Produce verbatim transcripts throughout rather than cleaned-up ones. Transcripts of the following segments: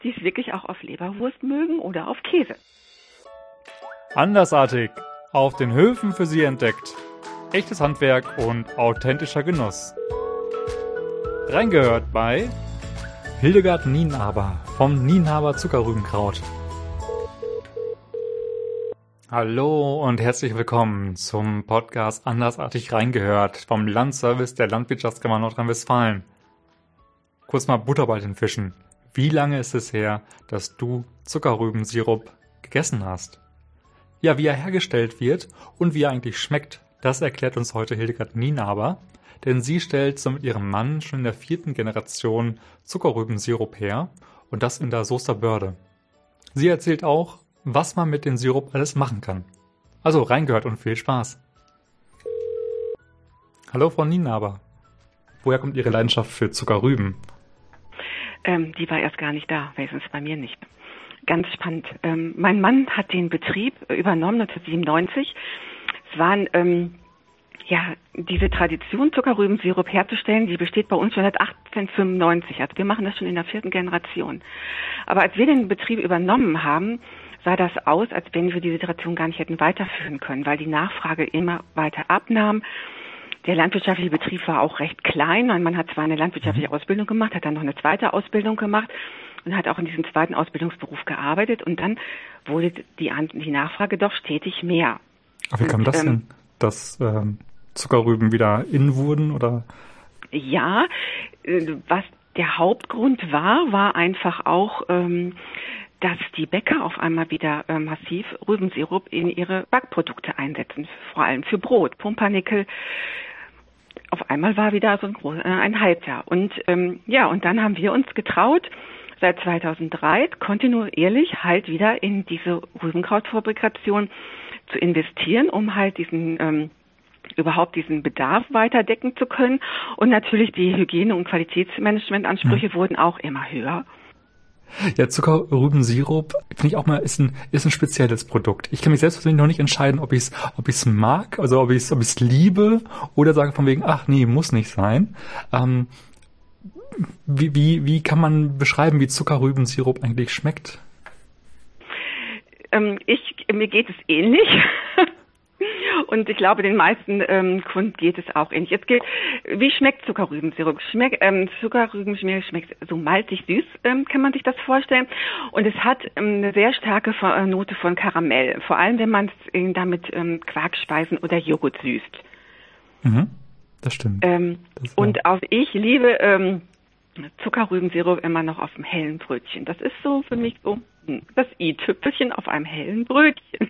die es wirklich auch auf Leberwurst mögen oder auf Käse. Andersartig, auf den Höfen für Sie entdeckt. Echtes Handwerk und authentischer Genuss. Reingehört bei Hildegard Nienhaber vom Nienhaber Zuckerrübenkraut. Hallo und herzlich willkommen zum Podcast Andersartig reingehört vom Landservice der Landwirtschaftskammer Nordrhein-Westfalen. Kurz mal Butter bei den Fischen. Wie lange ist es her, dass du Zuckerrübensirup gegessen hast? Ja, wie er hergestellt wird und wie er eigentlich schmeckt, das erklärt uns heute Hildegard Nienhaber, denn sie stellt so mit ihrem Mann schon in der vierten Generation Zuckerrübensirup her und das in der Soester Börde. Sie erzählt auch, was man mit dem Sirup alles machen kann. Also reingehört und viel Spaß. Hallo Frau Nienhaber. Woher kommt Ihre Leidenschaft für Zuckerrüben? Ähm, die war erst gar nicht da, wenigstens bei mir nicht. Ganz spannend. Ähm, mein Mann hat den Betrieb übernommen neunzehnhundertsiebenundneunzig. Es waren ähm, ja diese Tradition, Zuckerrübensirup herzustellen, die besteht bei uns schon seit achtzehnhundertfünfundneunzig. Also wir machen das schon in der vierten Generation. Aber als wir den Betrieb übernommen haben, sah das aus, als wenn wir diese Tradition gar nicht hätten weiterführen können, weil die Nachfrage immer weiter abnahm. Der landwirtschaftliche Betrieb war auch recht klein. Mein Mann hat zwar eine landwirtschaftliche Ausbildung gemacht, hat dann noch eine zweite Ausbildung gemacht und hat auch in diesem zweiten Ausbildungsberuf gearbeitet. Und dann wurde die, die Nachfrage doch stetig mehr. Aber wie kam und, das ähm, denn, dass ähm, Zuckerrüben wieder in wurden? Oder? Ja, äh, was der Hauptgrund war, war einfach auch, ähm, dass die Bäcker auf einmal wieder äh, massiv Rübensirup in ihre Backprodukte einsetzen, vor allem für Brot, Pumpernickel. Auf einmal war wieder so ein, groß, äh, ein Hype da. Und ähm, ja, und dann haben wir uns getraut, seit zweitausenddrei kontinuierlich halt wieder in diese Rübenkrautfabrikation zu investieren, um halt diesen ähm, überhaupt diesen Bedarf weiter decken zu können. Und natürlich die Hygiene- und Qualitätsmanagementansprüche hm. wurden auch immer höher. Ja, Zuckerrübensirup, finde ich auch mal, ist ein, ist ein spezielles Produkt. Ich kann mich selbst persönlich noch nicht entscheiden, ob ich es, ob ich es mag, also ob ich es, ob ich es liebe oder sage von wegen, ach nee, muss nicht sein. Ähm, wie, wie, wie kann man beschreiben, wie Zuckerrübensirup eigentlich schmeckt? Ähm, ich, mir geht es ähnlich. Und ich glaube, den meisten ähm, Kunden geht es auch ähnlich. Es geht, wie schmeckt Zuckerrübensirup? Schmeckt, ähm, Zuckerrübensirup schmeckt so malzig süß, ähm, kann man sich das vorstellen. Und es hat ähm, eine sehr starke Note von Karamell. Vor allem, wenn man es äh, damit ähm, Quarkspeisen oder Joghurt süßt. Mhm, das stimmt. Ähm, das und auch ich liebe ähm, Zuckerrübensirup immer noch auf einem hellen Brötchen. Das ist so für mich so das i-Tüpfelchen auf einem hellen Brötchen.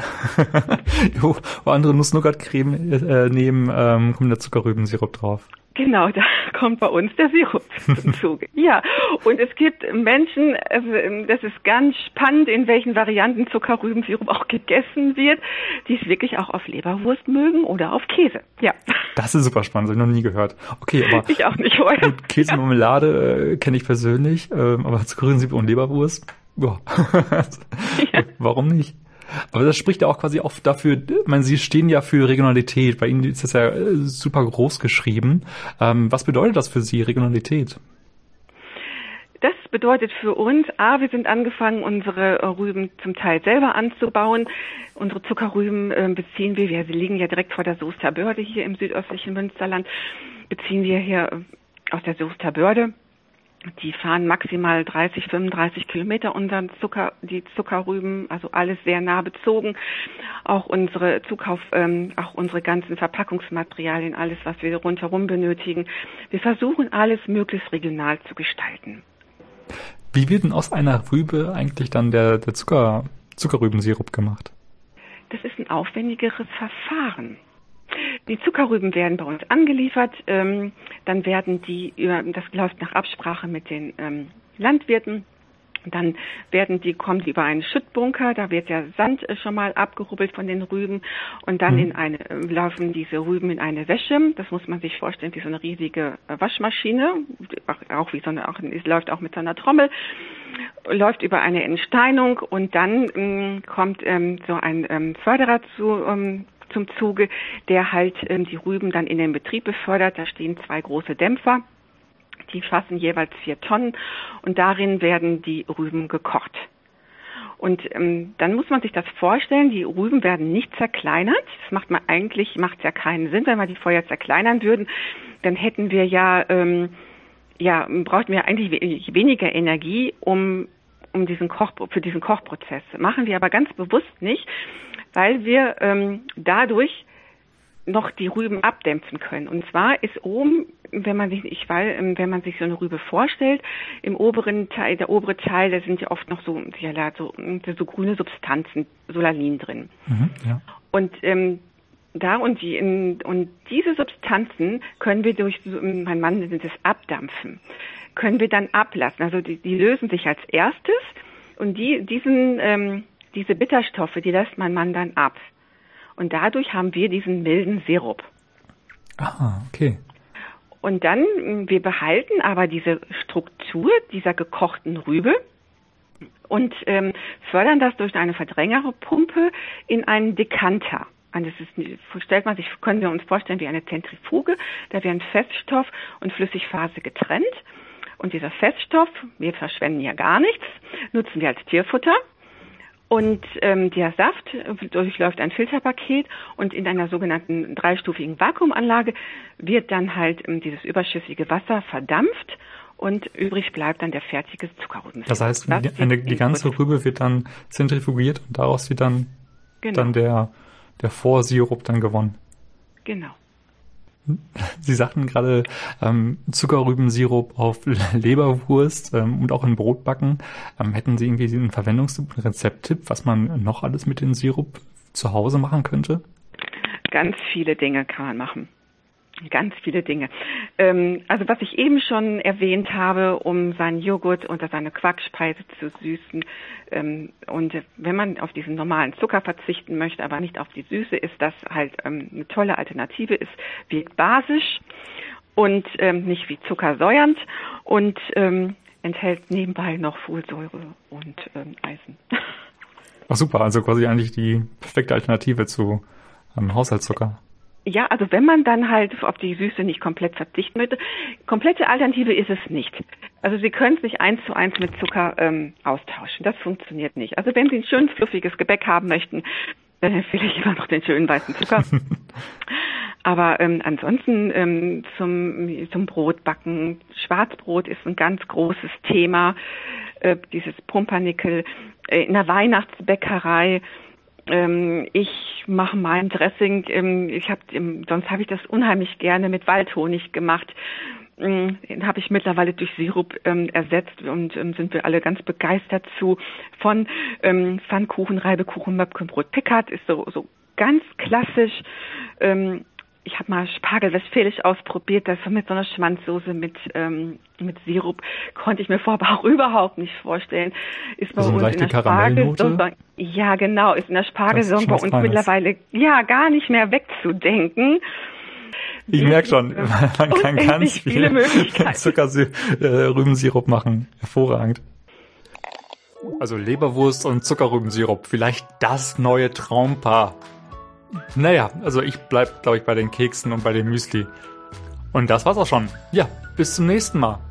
Jo, wo andere Nuss-Nougat-Creme äh, nehmen, ähm, kommt der Zuckerrübensirup drauf. Genau, da kommt bei uns der Sirup zum Zuge. Ja, und es gibt Menschen, also das ist ganz spannend, in welchen Varianten Zuckerrübensirup auch gegessen wird, die es wirklich auch auf Leberwurst mögen oder auf Käse. Ja. Das ist super spannend, das habe ich noch nie gehört. Okay, aber ich auch nicht vorher. Gut, Käse und Marmelade äh, kenne ich persönlich, äh, aber Zuckerrübensirup und Leberwurst, boah. Ja. Warum nicht? Aber das spricht ja auch quasi auch dafür, ich meine, Sie stehen ja für Regionalität. Bei Ihnen ist das ja super groß geschrieben. Ähm, was bedeutet das für Sie, Regionalität? Das bedeutet für uns, A, wir sind angefangen, unsere Rüben zum Teil selber anzubauen. Unsere Zuckerrüben äh, beziehen wir, wir sie liegen ja direkt vor der Soester Börde hier im südöstlichen Münsterland, beziehen wir hier äh, aus der Soester Börde. Die fahren maximal dreißig, fünfunddreißig Kilometer unseren Zucker, die Zuckerrüben, also alles sehr nah bezogen. Auch unsere Zukauf, ähm, auch unsere ganzen Verpackungsmaterialien, alles, was wir rundherum benötigen. Wir versuchen alles möglichst regional zu gestalten. Wie wird denn aus einer Rübe eigentlich dann der, der Zucker, Zuckerrübensirup gemacht? Das ist ein aufwendigeres Verfahren. Die Zuckerrüben werden bei uns angeliefert, ähm, dann werden die, über, das läuft nach Absprache mit den ähm, Landwirten, dann werden die, kommen die über einen Schüttbunker, da wird der Sand äh, schon mal abgerubbelt von den Rüben und dann mhm. in eine, äh, laufen diese Rüben in eine Wäsche, das muss man sich vorstellen wie so eine riesige äh, Waschmaschine, auch, auch wie so eine, auch, es läuft auch mit so einer Trommel, läuft über eine Entsteinung und dann ähm, kommt ähm, so ein ähm, Förderer zu, ähm, zum Zuge, der halt ähm, die Rüben dann in den Betrieb befördert. Da stehen zwei große Dämpfer, Die fassen jeweils vier Tonnen und darin werden die Rüben gekocht. Und ähm, dann muss man sich das vorstellen, die Rüben werden nicht zerkleinert. Das macht man eigentlich, macht ja keinen Sinn, wenn wir die vorher zerkleinern würden. Dann hätten wir ja, ähm, ja, bräuchten wir eigentlich we- weniger Energie, um, um diesen Koch, für diesen Kochprozess. Machen wir aber ganz bewusst nicht, weil wir ähm, dadurch noch die Rüben abdämpfen können. Und zwar ist oben, wenn man sich, ich weiß, wenn man sich so eine Rübe vorstellt, im oberen Teil, der obere Teil, da sind ja oft noch so, ja, so, so grüne Substanzen, Solanin drin. Mhm, ja. Und ähm, da und die in, und diese Substanzen können wir durch, mein Mann nennt es Abdampfen, können wir dann ablassen. Also die, die lösen sich als erstes und die, diesen, ähm, diese Bitterstoffe, die lässt mein Mann dann ab. Und dadurch haben wir diesen milden Sirup. Ah, okay. Und dann, wir behalten aber diese Struktur dieser gekochten Rübe und ähm, fördern das durch eine Verdrängerpumpe in einen Dekanter. Und das ist, stellt man sich, können wir uns vorstellen, wie eine Zentrifuge. Da werden Feststoff und Flüssigphase getrennt. Und dieser Feststoff, wir verschwenden ja gar nichts, nutzen wir als Tierfutter. Und ähm, der Saft durchläuft ein Filterpaket und in einer sogenannten dreistufigen Vakuumanlage wird dann halt ähm, dieses überschüssige Wasser verdampft und übrig bleibt dann der fertige Zuckerrübensirup. Das heißt, die, eine, die ganze Rübe wird dann zentrifugiert und daraus wird dann, genau. dann der, der Vorsirup dann gewonnen. Genau. Sie sagten gerade ähm, Zuckerrübensirup auf Leberwurst ähm, und auch in Brotbacken. Ähm, hätten Sie irgendwie einen Verwendungstipp, einen Rezepttipp, was man noch alles mit dem Sirup zu Hause machen könnte? Ganz viele Dinge kann man machen. Ganz viele Dinge. Ähm, also was ich eben schon erwähnt habe, um seinen Joghurt oder seine Quarkspeise zu süßen. Ähm, und wenn man auf diesen normalen Zucker verzichten möchte, aber nicht auf die Süße, ist das halt ähm, eine tolle Alternative. Es wirkt basisch und ähm, nicht wie zuckersäuernd und ähm, enthält nebenbei noch Folsäure und ähm, Eisen. Ach super, also quasi eigentlich die perfekte Alternative zu ähm, Haushaltszucker. Ja, also wenn man dann halt auf die Süße nicht komplett verzichten möchte, komplette Alternative ist es nicht. Also Sie können es nicht eins zu eins mit Zucker ähm, austauschen. Das funktioniert nicht. Also wenn Sie ein schön fluffiges Gebäck haben möchten, dann empfehle ich immer noch den schönen weißen Zucker. Aber ähm, ansonsten ähm, zum, zum Brotbacken. Schwarzbrot ist ein ganz großes Thema. Äh, dieses Pumpernickel äh, in der Weihnachtsbäckerei. Ähm, ich mache mein Dressing. Ähm, ich habe, ähm, sonst habe ich das unheimlich gerne mit Waldhonig gemacht. Ähm, den habe ich mittlerweile durch Sirup ähm, ersetzt und ähm, sind wir alle ganz begeistert zu. Von ähm, Pfannkuchen, Reibekuchen, Möpkenbrot. Pickard ist so so ganz klassisch. Ähm, Ich habe mal Spargel Westfälisch ausprobiert, das mit so einer Schwanzsoße mit ähm, mit Sirup, konnte ich mir vorher auch überhaupt nicht vorstellen. Ist bei also uns eine leichte in der Spargelnote? Ja, genau, ist in der Spargelsaison bei uns Feines. Mittlerweile ja gar nicht mehr wegzudenken. Ich merke schon, man kann ganz viele, viele Zuckerrübensirup machen. Hervorragend. Also Leberwurst und Zuckerrübensirup, vielleicht das neue Traumpaar. Naja, also ich bleib, glaube ich, bei den Keksen und bei dem Müsli. Und das war's auch schon. Ja, bis zum nächsten Mal.